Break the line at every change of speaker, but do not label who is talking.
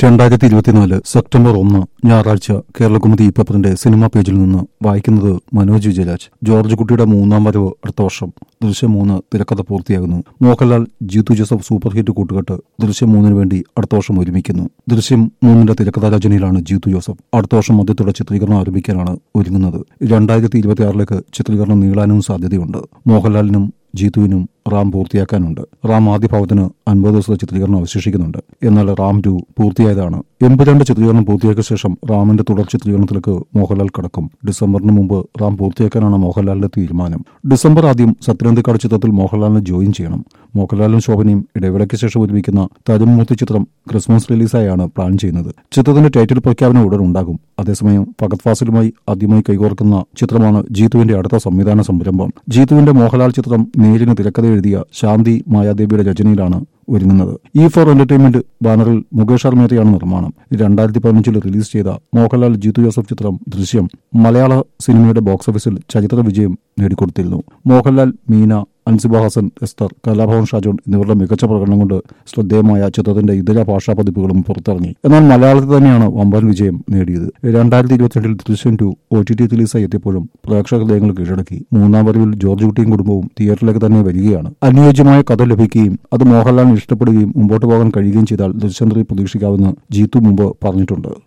2024 September 1 ഞായറാഴ്ച കേരളകൗമുദി പേപ്പറിന്റെ cinema പേജിൽ നിന്ന് വായിക്കുന്നത് മനോജ് വിജയരാജ്. ജോർജ് കുട്ടിയുടെ മൂന്നാം വരവ് അടുത്ത വർഷം. ദൃശ്യം 3 തിരക്കഥ പൂർത്തിയാകുന്നു. മോഹൻലാൽ, ജീത്തു ജോസഫ് സൂപ്പർ ഹിറ്റ് കൂട്ടുകെട്ട് ദൃശ്യം 3 വേണ്ടി അടുത്ത വർഷം ഒരുമിക്കുന്നു. ദൃശ്യം 3 തിരക്കഥാ രചനയിലാണ് ജീത്തു ജോസഫ്. അടുത്ത വർഷം മധ്യത്തോടെ ചിത്രീകരണം ആരംഭിക്കാനാണ് ഒരുങ്ങുന്നത്. 2026 ചിത്രീകരണം നീളാനും സാധ്യതയുണ്ട്. മോഹൻലാലിനും ജീത്തുവിനും റാം പൂർത്തിയാക്കാനുണ്ട്. റാം ആദ്യ ഭാഗത്തിന് 50 ദിവസത്തെ ചിത്രീകരണം അവശേഷിക്കുന്നുണ്ട്. എന്നാൽ റാം 2 പൂർത്തിയായതാണ്. 82 ചിത്രീകരണം പൂർത്തിയാക്കിയ ശേഷം റാമിന്റെ തുടർ ചിത്രീകരണത്തിലേക്ക് മോഹൻലാൽ കടക്കും. ഡിസംബറിന് മുമ്പ് റാം പൂർത്തിയാക്കാനാണ് മോഹൻലാലിന്റെ തീരുമാനം. ഡിസംബർ ആദ്യം സത്യനന്ദിക്കാട് ചിത്രത്തിൽ മോഹൻലാലിനെ ജോയിൻ ചെയ്യണം. മോഹൻലാലും ശോഭനയും ഇടവേളയ്ക്ക് ശേഷം ഒരുമിക്കുന്ന തരുൺമൂർത്തി ചിത്രം ക്രിസ്മസ് റിലീസായാണ് പ്ലാൻ ചെയ്യുന്നത്. ചിത്രത്തിന്റെ ടൈറ്റിൽ പ്രഖ്യാപനം ഉടൻ ഉണ്ടാകും. അതേസമയം ഫഹദ് ഫാസിലുമായി ആദ്യമായി കൈകോർക്കുന്ന ചിത്രമാണ് ജീത്തുവിന്റെ അടുത്ത സംവിധാന സംരംഭം. ജീത്തുവിന്റെ മോഹൻലാൽ ചിത്രം നേരിന് തിരക്കഥ എഴുതിയ ശാന്തി മായാദേവിയുടെ രചനയിലാണ് ഒരുങ്ങുന്നത്. E4 എന്റർടൈൻമെന്റ് ബാനറിൽ മുകേഷ് ആർമേത്തയാണ് നിർമ്മാണം. 2015 റിലീസ് ചെയ്ത മോഹൻലാൽ ജീത്തു ജോസഫ് ചിത്രം ദൃശ്യം മലയാള സിനിമയുടെ ബോക്സ് ഓഫീസിൽ ചരിത്ര വിജയം നേടിക്കൊടുത്തിരുന്നു. മോഹൻലാൽ, മീന, അൻസിബ ഹസൻ, എസ്തർ, കലാഭവൻ ഷാജോൺ എന്നിവരുടെ മികച്ച പ്രകടനം കൊണ്ട് ശ്രദ്ധേയമായ ചിത്രത്തിന്റെ ഇതര ഭാഷാ പതിപ്പുകളും പുറത്തിറങ്ങി. എന്നാൽ മലയാളത്തിൽ തന്നെയാണ് വമ്പൻ വിജയം നേടിയത്. 2022 ദൃശ്യം 2 OTT റിലീസായി എത്തിയപ്പോഴും പ്രേക്ഷക ഹൃദയങ്ങൾ കീഴടക്കി. മൂന്നാം വരവിൽ ജോർജ് കുട്ടിയും കുടുംബവും തിയേറ്ററിലേക്ക് തന്നെ വരികയാണ്. അനുയോജ്യമായ കഥ ലഭിക്കുകയും അത് മോഹൻലാലിന് ഇഷ്ടപ്പെടുകയും മുമ്പോട്ട് പോകാൻ കഴിയുകയും ചെയ്താൽ ദൃശ്യം 3 പ്രതീക്ഷിക്കാമെന്ന് ജീത്തു മുമ്പ് പറഞ്ഞിട്ടുണ്ട്.